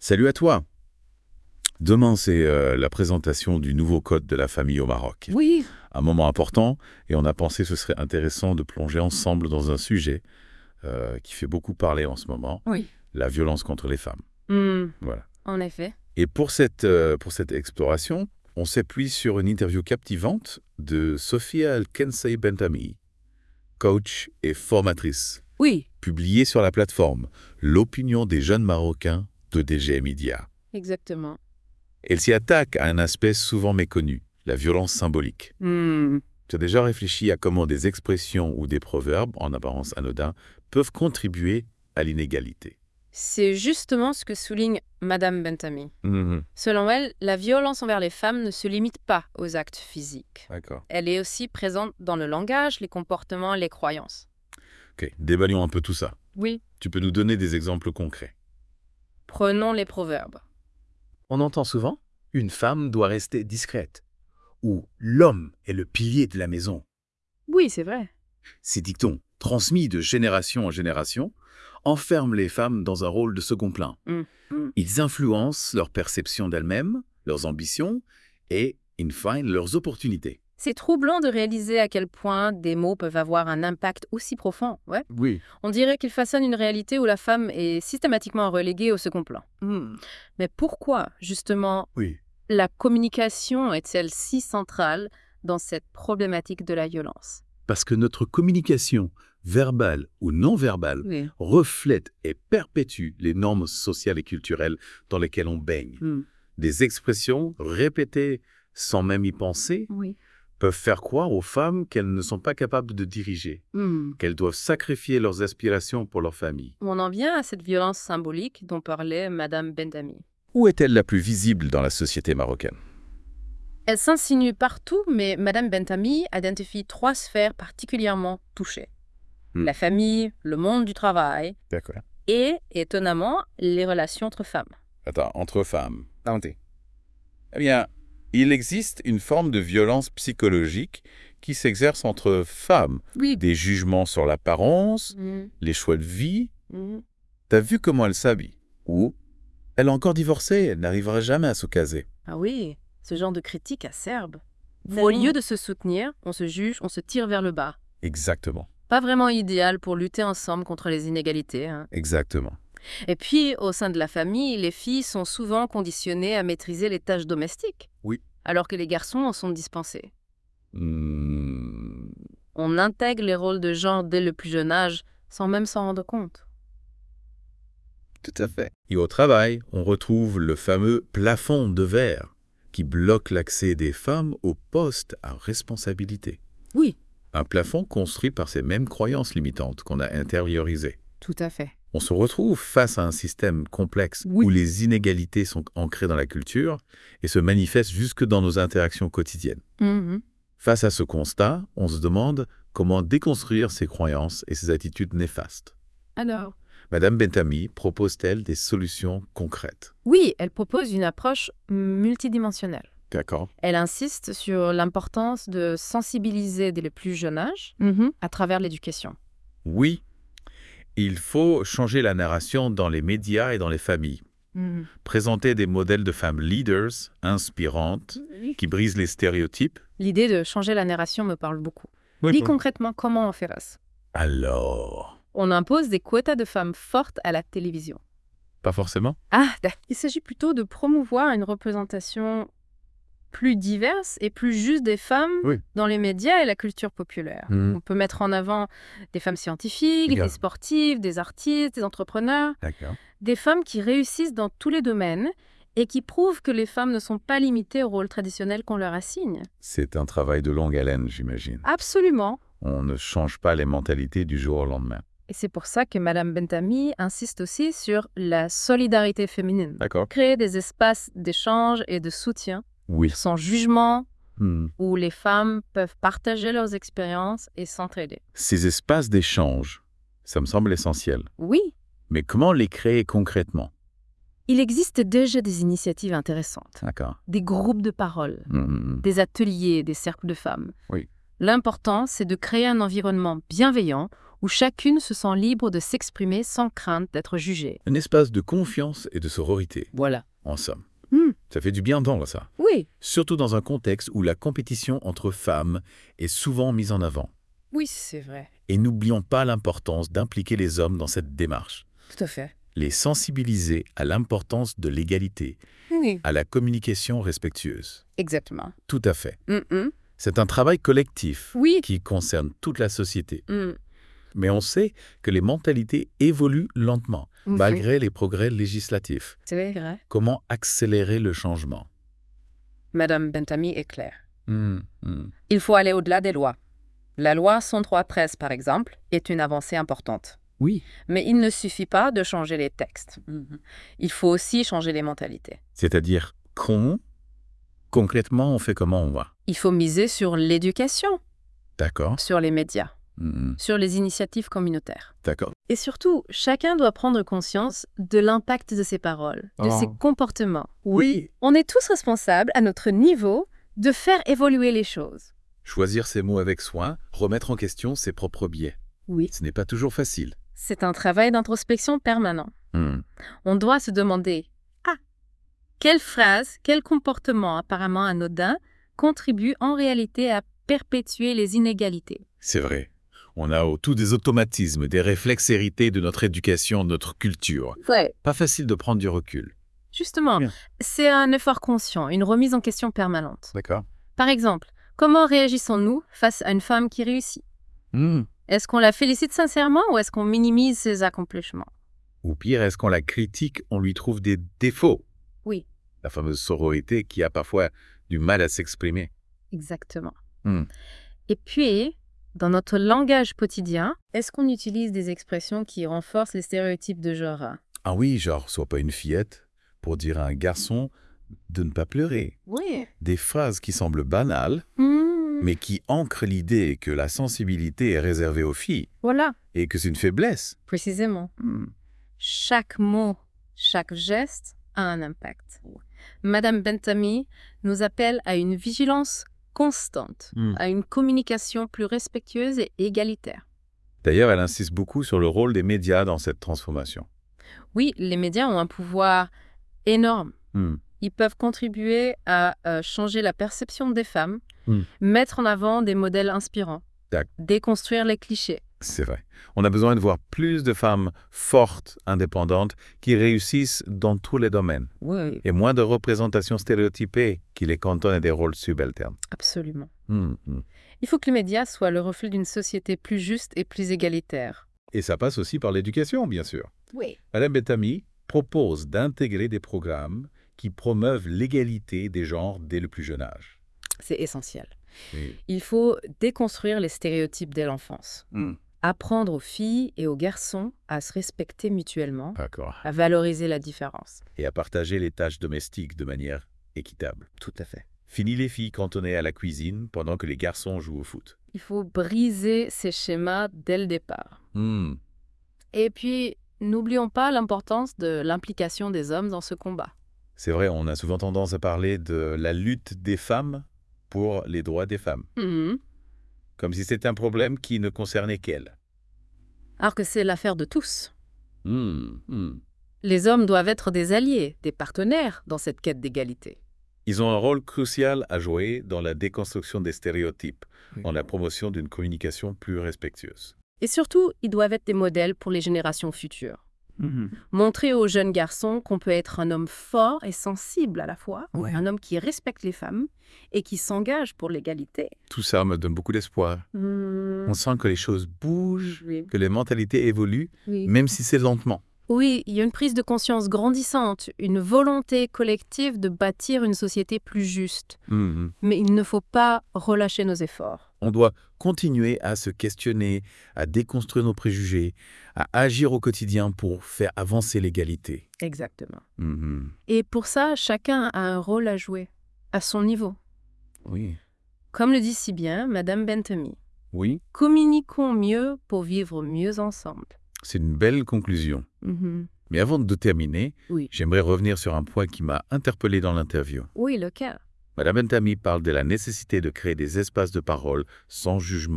Salut à toi. Demain, c'est la présentation du nouveau code de la famille au Maroc. Oui. Un moment important, et on a pensé que ce serait intéressant de plonger ensemble dans un sujet qui fait beaucoup parler en ce moment, Oui. la violence contre les femmes. Voilà. En effet. Et pour cette exploration, on s'appuie sur une interview captivante de Sophia El-Kensei Bentami, coach et formatrice, Oui, publiée sur la plateforme L'opinion des jeunes Marocains de DG Media. exactement. Elle s'y attaque à un aspect souvent méconnu, la violence symbolique. Tu as déjà réfléchi à comment des expressions ou des proverbes, en apparence anodins, peuvent contribuer à l'inégalité. C'est justement ce que souligne Madame Bentami. Mhm. Selon elle, la violence envers les femmes ne se limite pas aux actes physiques. D'accord. Elle est aussi présente dans le langage, les comportements, les croyances. Ok, débalayons un peu tout ça. Oui. Tu peux nous donner des exemples concrets? Prenons les proverbes. On entend souvent « une femme doit rester discrète » ou « l'homme est le pilier de la maison ». Oui, c'est vrai. Ces dictons, transmis de génération en génération, enferment les femmes dans un rôle de second plan. Ils influencent leur perception d'elles-mêmes, leurs ambitions et, in fine, leurs opportunités. C'est troublant de réaliser à quel point des mots peuvent avoir un impact aussi profond. Ouais. Oui. On dirait qu'ils façonnent une réalité où la femme est systématiquement reléguée au second plan. Mais pourquoi, justement, Oui. la communication est-elle si centrale dans cette problématique de la violence? Parce que notre communication, verbale ou non verbale, Oui. reflète et perpétue les normes sociales et culturelles dans lesquelles on baigne. Des expressions répétées sans même y penser Oui. peuvent faire croire aux femmes qu'elles ne sont pas capables de diriger, qu'elles doivent sacrifier leurs aspirations pour leur famille. On en vient à cette violence symbolique dont parlait Madame Bentami. Où est-elle la plus visible dans la société marocaine? Elle s'insinue partout, mais Madame Bentami identifie 3 sphères particulièrement touchées. La famille, le monde du travail D'accord. et, étonnamment, les relations entre femmes. Attends, entre femmes. Eh bien, il existe une forme de violence psychologique qui s'exerce entre femmes. Oui. Des jugements sur l'apparence, les choix de vie. T'as vu comment elle s'habille? Ou elle est encore divorcée, elle n'arrivera jamais à se caser. Ah oui, ce genre de critique acerbe. Au lieu de se soutenir, on se juge, on se tire vers le bas. Exactement. Pas vraiment idéal pour lutter ensemble contre les inégalités. Exactement. Et puis, au sein de la famille, les filles sont souvent conditionnées à maîtriser les tâches domestiques. Oui. Alors que les garçons en sont dispensés. Hmm. On intègre les rôles de genre dès le plus jeune âge, sans même s'en rendre compte. Tout à fait. Et au travail, on retrouve le fameux plafond de verre qui bloque l'accès des femmes aux postes à responsabilité. Oui. Un plafond construit par ces mêmes croyances limitantes qu'on a intériorisées. Tout à fait. On se retrouve face à un système complexe où les inégalités sont ancrées dans la culture et se manifestent jusque dans nos interactions quotidiennes. Face à ce constat, on se demande comment déconstruire ces croyances et ces attitudes néfastes. Alors? Madame Bentami propose-t-elle des solutions concrètes? Oui, elle propose une approche multidimensionnelle. D'accord. Elle insiste sur l'importance de sensibiliser dès le plus jeune âge à travers l'éducation. Oui, il faut changer la narration dans les médias et dans les familles. Présenter des modèles de femmes leaders, inspirantes, qui brisent les stéréotypes. L'idée de changer la narration me parle beaucoup. Dis concrètement comment on fait ça. Alors, On impose des quotas de femmes fortes à la télévision. pas forcément. Il s'agit plutôt de promouvoir une représentation plus diverse et plus juste des femmes dans les médias et la culture populaire. On peut mettre en avant des femmes scientifiques, des sportives, des artistes, des entrepreneurs, D'accord. des femmes qui réussissent dans tous les domaines et qui prouvent que les femmes ne sont pas limitées au rôle traditionnel qu'on leur assigne. C'est un travail de longue haleine, j'imagine. Absolument. On ne change pas les mentalités du jour au lendemain. Et c'est pour ça que Madame Bentami insiste aussi sur la solidarité féminine. D'accord. Créer des espaces d'échange et de soutien Oui. sans jugement, où les femmes peuvent partager leurs expériences et s'entraider. Ces espaces d'échange, ça me semble essentiel. Oui, Mais comment les créer concrètement? il existe déjà des initiatives intéressantes. D'accord. Des groupes de parole, des ateliers, des cercles de femmes. Oui. L'important, c'est de créer un environnement bienveillant où chacune se sent libre de s'exprimer sans crainte d'être jugée. Un espace de confiance et de sororité. Voilà. En somme. Ça fait du bien d'entendre ça. Oui. Surtout dans un contexte où la compétition entre femmes est souvent mise en avant. Oui, c'est vrai. Et n'oublions pas l'importance d'impliquer les hommes dans cette démarche. Tout à fait. Les sensibiliser à l'importance de l'égalité, Oui. à la communication respectueuse. Exactement. Tout à fait. C'est un travail collectif qui concerne toute la société. Mais on sait que les mentalités évoluent lentement, malgré les progrès législatifs. C'est vrai. Comment accélérer le changement? Madame Bentamy est claire. Il faut aller au-delà des lois. La loi 103/13, par exemple, est une avancée importante. Oui. Mais il ne suffit pas de changer les textes. Il faut aussi changer les mentalités. C'est-à-dire, concrètement, on fait comment on va? Il faut miser sur l'éducation. D'accord. Sur les médias. Sur les initiatives communautaires. D'accord. Et surtout, chacun doit prendre conscience de l'impact de ses paroles, de ses comportements. Oui. On est tous responsables, à notre niveau, de faire évoluer les choses. Choisir ses mots avec soin, remettre en question ses propres biais. Oui. Ce n'est pas toujours facile. C'est un travail d'introspection permanent. On doit se demander, quelle phrase, quel comportement apparemment anodin contribue en réalité à perpétuer les inégalités? C'est vrai. On a tous des automatismes, des réflexes hérités de notre éducation, de notre culture. Ouais. Pas facile de prendre du recul. Justement, c'est un effort conscient, une remise en question permanente. D'accord. Par exemple, comment réagissons-nous face à une femme qui réussit? Est-ce qu'on la félicite sincèrement ou est-ce qu'on minimise ses accomplissements? Ou pire, est-ce qu'on la critique, on lui trouve des défauts? Oui. La fameuse sororité qui a parfois du mal à s'exprimer. Exactement. Et puis, dans notre langage quotidien, est-ce qu'on utilise des expressions qui renforcent les stéréotypes de genre? Ah oui, genre, sois pas une fillette, pour dire à un garçon de ne pas pleurer. Oui. Des phrases qui semblent banales, mais qui ancrent l'idée que la sensibilité est réservée aux filles. Voilà. Et que c'est une faiblesse. Précisément. Chaque mot, chaque geste a un impact. Madame Bentamy nous appelle à une vigilance constante, à une communication plus respectueuse et égalitaire. D'ailleurs, elle insiste beaucoup sur le rôle des médias dans cette transformation. Oui, les médias ont un pouvoir énorme. Ils peuvent contribuer à changer la perception des femmes, mettre en avant des modèles inspirants, déconstruire les clichés. C'est vrai. On a besoin de voir plus de femmes fortes, indépendantes, qui réussissent dans tous les domaines. Oui. Et moins de représentations stéréotypées qui les cantonnent à des rôles subalternes. Absolument. Il faut que les médias soient le reflet d'une société plus juste et plus égalitaire. Et ça passe aussi par l'éducation, bien sûr. Oui. Madame Bentamy propose d'intégrer des programmes qui promeuvent l'égalité des genres dès le plus jeune âge. C'est essentiel. Oui. Il faut déconstruire les stéréotypes dès l'enfance. Apprendre aux filles et aux garçons à se respecter mutuellement, à valoriser la différence. Et à partager les tâches domestiques de manière équitable. Tout à fait. Fini les filles cantonnées à la cuisine pendant que les garçons jouent au foot. Il faut briser ces schémas dès le départ. Et puis, n'oublions pas l'importance de l'implication des hommes dans ce combat. C'est vrai, on a souvent tendance à parler de la lutte des femmes pour les droits des femmes. Comme si c'était un problème qui ne concernait qu'elles. Alors que c'est l'affaire de tous. Les hommes doivent être des alliés, des partenaires dans cette quête d'égalité. Ils ont un rôle crucial à jouer dans la déconstruction des stéréotypes, dans la promotion d'une communication plus respectueuse. Et surtout, ils doivent être des modèles pour les générations futures. Montrer aux jeunes garçons qu'on peut être un homme fort et sensible à la fois, un homme qui respecte les femmes et qui s'engage pour l'égalité. Tout ça me donne beaucoup d'espoir. On sent que les choses bougent, que les mentalités évoluent, même si c'est lentement. Oui, il y a une prise de conscience grandissante, une volonté collective de bâtir une société plus juste. Mais il ne faut pas relâcher nos efforts. On doit continuer à se questionner, à déconstruire nos préjugés, à agir au quotidien pour faire avancer l'égalité. Exactement. Et pour ça, chacun a un rôle à jouer, à son niveau. Oui. Comme le dit si bien Madame Bentamy. Oui. Communiquons mieux pour vivre mieux ensemble. C'est une belle conclusion. Mais avant de terminer, j'aimerais revenir sur un point qui m'a interpellé dans l'interview. Oui, lequel? Madame Bentamy parle de la nécessité de créer des espaces de parole sans jugement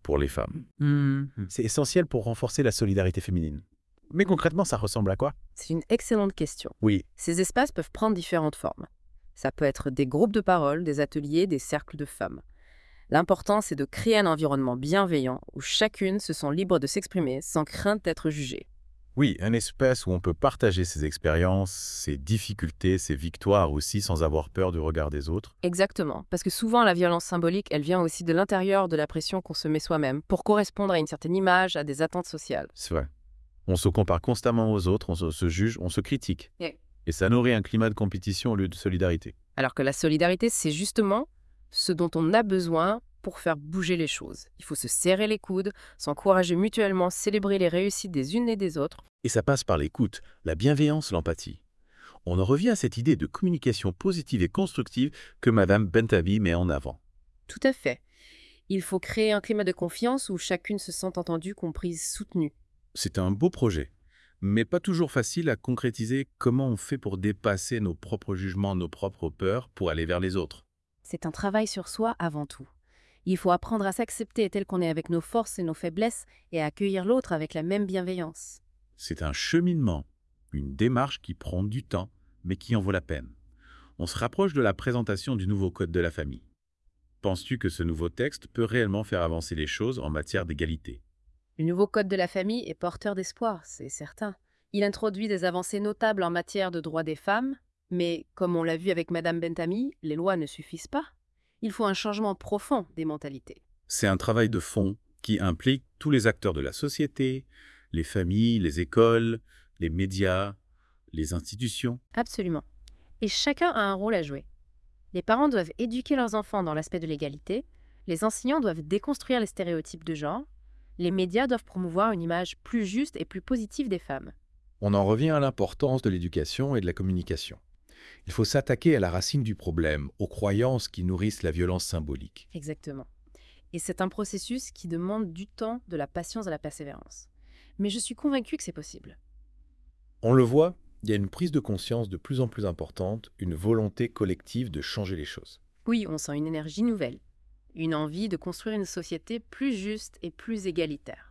pour les femmes. C'est essentiel pour renforcer la solidarité féminine. Mais concrètement, ça ressemble à quoi? C'est une excellente question. Oui. Ces espaces peuvent prendre différentes formes. Ça peut être des groupes de parole, des ateliers, des cercles de femmes. L'important, c'est de créer un environnement bienveillant où chacune se sent libre de s'exprimer sans crainte d'être jugée. Oui, un espace où on peut partager ses expériences, ses difficultés, ses victoires aussi, sans avoir peur du regard des autres. Exactement, parce que souvent la violence symbolique, elle vient aussi de l'intérieur de la pression qu'on se met soi-même pour correspondre à une certaine image, à des attentes sociales. C'est vrai. On se compare constamment aux autres, on se juge, on se critique. Et ça nourrit un climat de compétition au lieu de solidarité. Alors que la solidarité, c'est justement ce dont on a besoin pour faire bouger les choses. Il faut se serrer les coudes, s'encourager mutuellement, célébrer les réussites des unes et des autres. Et ça passe par l'écoute, la bienveillance, l'empathie. On en revient à cette idée de communication positive et constructive que Madame Bentamy met en avant. Tout à fait. Il faut créer un climat de confiance où chacune se sent entendue, comprise, soutenue. C'est un beau projet, mais pas toujours facile à concrétiser. Comment on fait pour dépasser nos propres jugements, nos propres peurs, pour aller vers les autres? C'est un travail sur soi avant tout. Il faut apprendre à s'accepter tel qu'on est avec nos forces et nos faiblesses et à accueillir l'autre avec la même bienveillance. C'est un cheminement, une démarche qui prend du temps, mais qui en vaut la peine. On se rapproche de la présentation du nouveau Code de la famille. Penses-tu que ce nouveau texte peut réellement faire avancer les choses en matière d'égalité? Le nouveau Code de la famille est porteur d'espoir, c'est certain. Il introduit des avancées notables en matière de droits des femmes, mais comme on l'a vu avec Madame Bentamy, les lois ne suffisent pas. Il faut un changement profond des mentalités. C'est un travail de fond qui implique tous les acteurs de la société, les familles, les écoles, les médias, les institutions. Absolument. Et chacun a un rôle à jouer. Les parents doivent éduquer leurs enfants dans l'aspect de l'égalité, les enseignants doivent déconstruire les stéréotypes de genre, les médias doivent promouvoir une image plus juste et plus positive des femmes. On en revient à l'importance de l'éducation et de la communication. Il faut s'attaquer à la racine du problème, aux croyances qui nourrissent la violence symbolique. Exactement. Et c'est un processus qui demande du temps, de la patience et de la persévérance. Mais je suis convaincue que c'est possible. On le voit, il y a une prise de conscience de plus en plus importante, une volonté collective de changer les choses. Oui, on sent une énergie nouvelle, une envie de construire une société plus juste et plus égalitaire.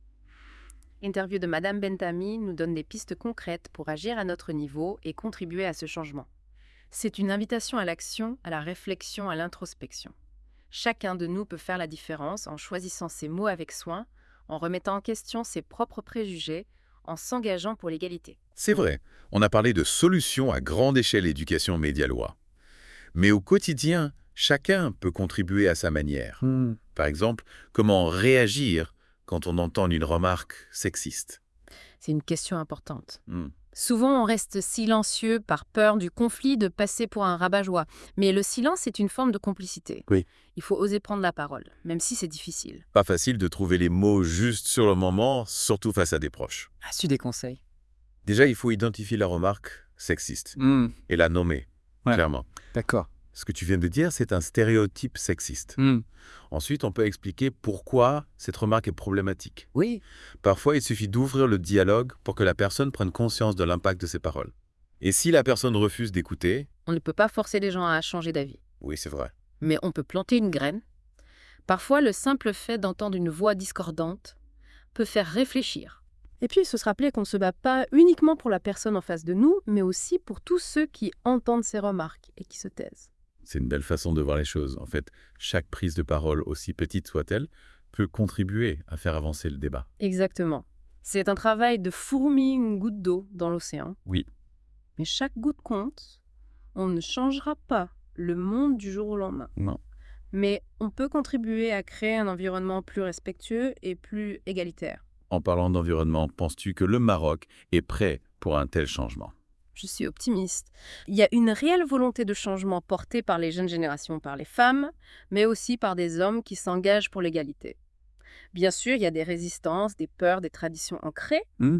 L'interview de Madame Bentamy nous donne des pistes concrètes pour agir à notre niveau et contribuer à ce changement. C'est une invitation à l'action, à la réflexion, à l'introspection. Chacun de nous peut faire la différence en choisissant ses mots avec soin, en remettant en question ses propres préjugés, en s'engageant pour l'égalité. C'est vrai, on a parlé de solutions à grande échelle éducation média loi. Mais au quotidien, chacun peut contribuer à sa manière. Par exemple, comment réagir quand on entend une remarque sexiste? C'est une question importante. Souvent, on reste silencieux par peur du conflit, de passer pour un rabat-joie. Mais le silence est une forme de complicité. Oui. Il faut oser prendre la parole, même si c'est difficile. Pas facile de trouver les mots justes sur le moment, surtout face à des proches. As-tu des conseils? Déjà, il faut identifier la remarque sexiste et la nommer, clairement. D'accord. Ce que tu viens de dire, c'est un stéréotype sexiste. Ensuite, on peut expliquer pourquoi cette remarque est problématique. Oui. Parfois, il suffit d'ouvrir le dialogue pour que la personne prenne conscience de l'impact de ses paroles. Et si la personne refuse d'écouter... On ne peut pas forcer les gens à changer d'avis. Oui, c'est vrai. Mais on peut planter une graine. Parfois, le simple fait d'entendre une voix discordante peut faire réfléchir. Et puis, il faut se rappeler qu'on ne se bat pas uniquement pour la personne en face de nous, mais aussi pour tous ceux qui entendent ces remarques et qui se taisent. C'est une belle façon de voir les choses. En fait, chaque prise de parole, aussi petite soit-elle, peut contribuer à faire avancer le débat. Exactement. C'est un travail de fourmi une goutte d'eau dans l'océan. Oui. Mais chaque goutte compte. On ne changera pas le monde du jour au lendemain. Non. Mais on peut contribuer à créer un environnement plus respectueux et plus égalitaire. En parlant d'environnement, penses-tu que le Maroc est prêt pour un tel changement? Je suis optimiste. Il y a une réelle volonté de changement portée par les jeunes générations, par les femmes, mais aussi par des hommes qui s'engagent pour l'égalité. Bien sûr, il y a des résistances, des peurs, des traditions ancrées,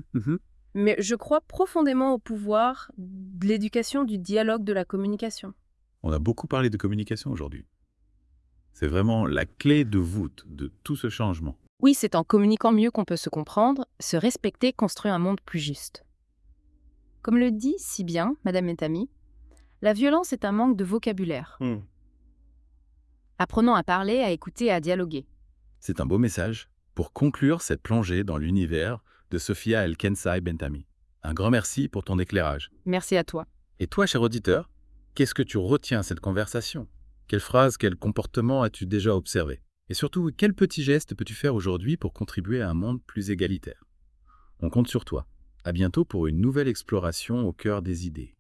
mais je crois profondément au pouvoir de l'éducation, du dialogue, de la communication. On a beaucoup parlé de communication aujourd'hui. C'est vraiment la clé de voûte de tout ce changement. Oui, c'est en communiquant mieux qu'on peut se comprendre, se respecter, construire un monde plus juste. Comme le dit si bien Madame Bentamy, la violence est un manque de vocabulaire. Apprenons à parler, à écouter et à dialoguer. C'est un beau message pour conclure cette plongée dans l'univers de Sophia El-Kensai Bentami. Un grand merci pour ton éclairage. Merci à toi. Et toi, cher auditeur, qu'est-ce que tu retiens de cette conversation? Quelles phrases, quels comportements as-tu déjà observés? Et surtout, quels petits gestes peux-tu faire aujourd'hui pour contribuer à un monde plus égalitaire? On compte sur toi. À bientôt pour une nouvelle exploration au cœur des idées.